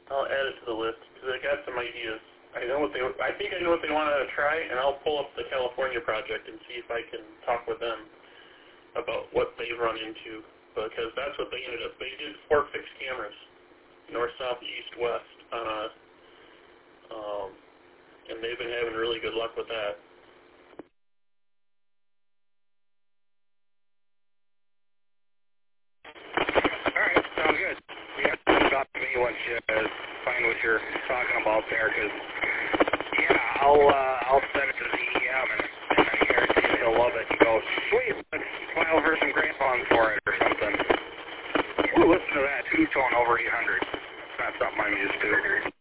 I'll add it to the list because I got some ideas. I think I know what they want to try, and I'll pull up the California project and see if I can talk with them about what they've run into, because that's what they ended up. They did 4 fixed cameras, north, south, east, west, and they've been having really good luck with that. All right, sounds good. Yeah, talk to me once you find what you're talking about there, because I'll send it to the EM, and I guarantee he'll love it. He goes, sweet, let's file for some grant funds for it or something. Ooh, listen to that, 2-tone over 800. That's not something I'm used to.